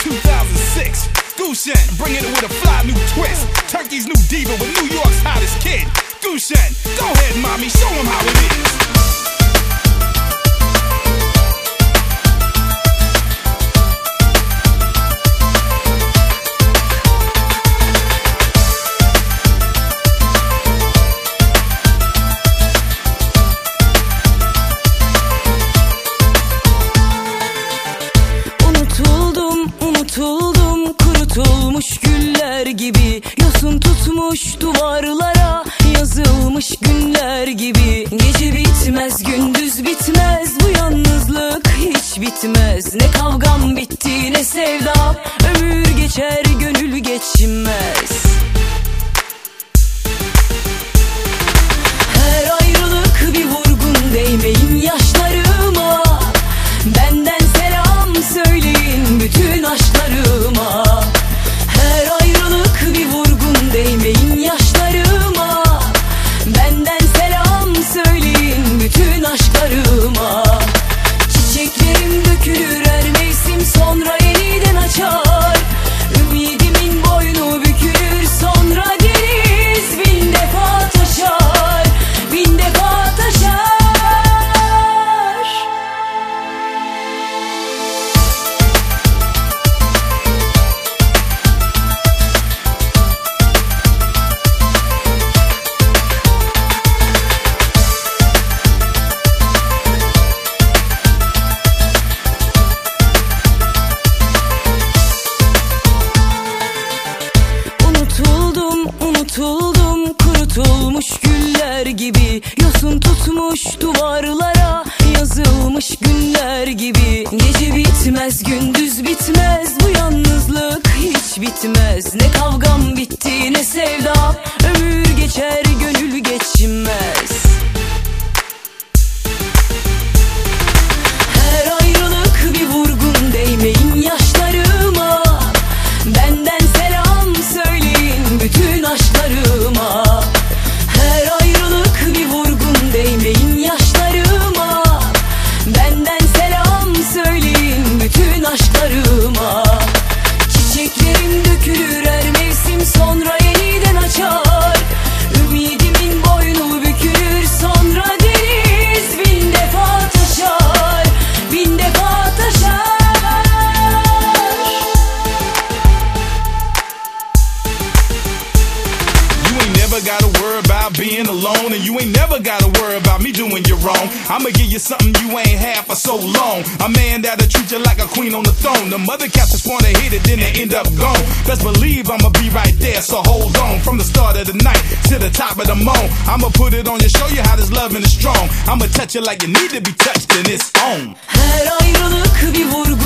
2006. Gushen, bringing it with a fly new twist. Turkey's new diva with New York's hottest kid. Gushen, go ahead, mommy, show him how it is. Unutuldum, kurutulmuş güller gibi. Yosun tutmuş duvarlara, yazılmış günler gibi. Gece bitmez, gündüz bitmez, bu yalnızlık hiç bitmez. Ne kavgam bitti, ne sevdam, ömür geçer, gönül geçmez. Her ayrılık bir vurgun, değmeyin yaşlarıma. Benden selam söyleyin bütün aşklarıma. Her ayrılık bir vurgun, değmeyin yaşlarıma. Benden selam söyleyin bütün aşklarıma. Çiçeklerim dökülür her mevsim, sonra yeniden açar. Ümidimin boynu bükülür, sonra deniz bin defa taşar, bin defa taşar. Unutuldum, kurutulmuş güller gibi. Yosun tutmuş duvarlara, yazılmış günler gibi. Gece bitmez, gündüz bitmez, bu yalnızlık hiç bitmez. Ne kavgam bitti, ne sevdam, ömür geçer, gönül geçmez. Her ayrılık bir vurgun, değmeyin yaşlarıma. Benden selam söyleyin bütün aşklarıma. Her ayrılık bir vurgun, değmeyin yaşlarıma. Benden selam söyleyin bütün aşklarıma. Çiçeklerim dökülür her mevsim, sonra yeniden açar. Ümidimin boynu bükülür, sonra deniz bin defa taşar, bin defa taşar. Never gotta worry about being alone, and you ain't never gotta worry about me doing you wrong. I'ma give you something you ain't had for so long. A man that'll treat you like a queen on the throne. The mother cats just wanna hit it, then they end up gone. Best believe I'ma be right there, so hold on. From the start of the night to the top of the moan, I'ma put it on you, show you how this loving is strong. I'ma touch you like you need to be touched, and it's on. Her ayrılık bir vurgun,